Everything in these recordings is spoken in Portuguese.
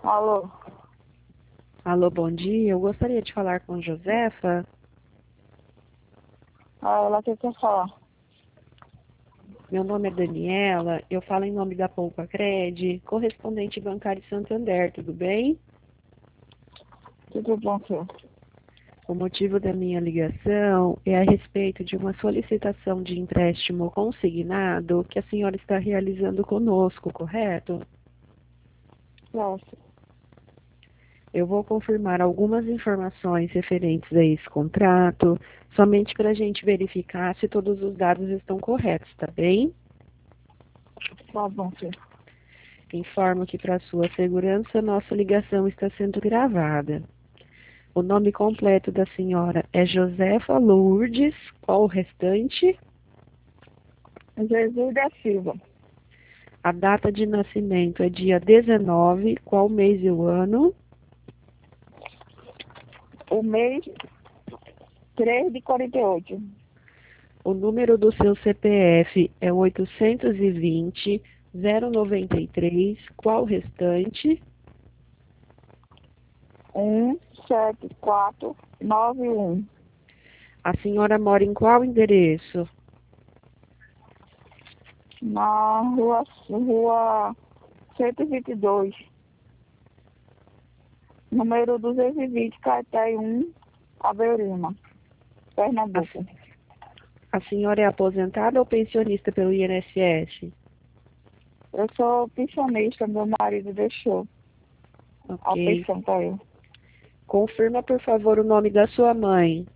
Alô? Alô, bom dia. Eu gostaria de falar com Josefa. Ela que quer falar. Meu nome é Daniela. Eu falo em nome da Poupa Cred, correspondente bancário Santander, tudo bem? Tudo bom, senhor? O motivo da minha ligação é a respeito de uma solicitação de empréstimo consignado que a senhora está realizando conosco, correto? Nossa. Eu vou confirmar algumas informações referentes a esse contrato, somente para a gente verificar se todos os dados estão corretos, tá bem? Tá bom, senhor. Informo que, para sua segurança, nossa ligação está sendo gravada. O nome completo da senhora é Josefa Lourdes. Qual o restante? Jesus da Silva. A data de nascimento é dia 19. Qual mês e o ano? O mês 3 de 48. O número do seu CPF é 820-093. Qual o restante? 17491. A senhora mora em qual endereço? Na rua 122. Número 220, Caeté 1, Abeurima, Pernambuco. A senhora é aposentada ou pensionista pelo INSS? Eu sou pensionista, meu marido deixou a Ok. pensão para eu. Confirma, por favor, o nome da sua mãe.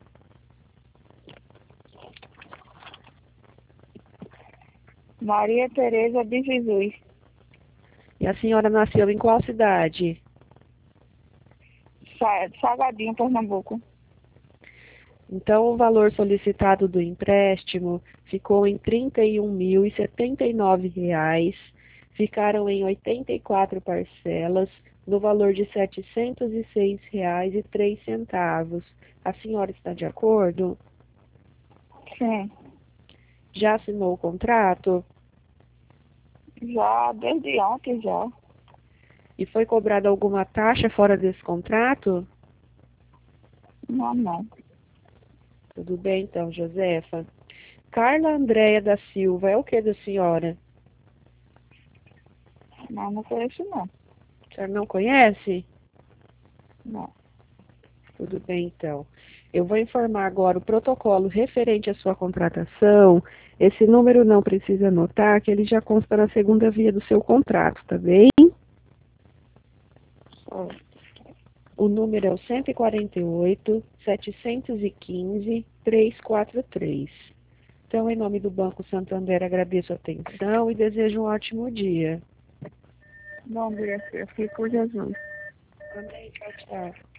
Maria Tereza de Jesus, E a senhora nasceu em qual cidade? Salgadinho, Pernambuco. Então, o valor solicitado do empréstimo ficou em R$ 31.079. Ficaram em 84 parcelas, no valor de R$ 706,03. A senhora está de acordo? Sim, Já assinou o contrato? já desde ontem já. E foi cobrada alguma taxa fora desse contrato? Não, não. Tudo bem, então, Josefa. Carla Andréia da Silva, é o que da senhora? Não, não conheço não. A senhora não conhece? Não. Tudo bem, então. Eu vou informar agora o protocolo referente à sua contratação. Esse número não precisa anotar, que ele já consta na segunda via do seu contrato, tá bem? É. O número é o 148-715-343. Então, em nome do Banco Santander, agradeço a atenção e desejo um ótimo dia. Bom dia, filho. Fique com Jesus. Amém. Tchau, tchau.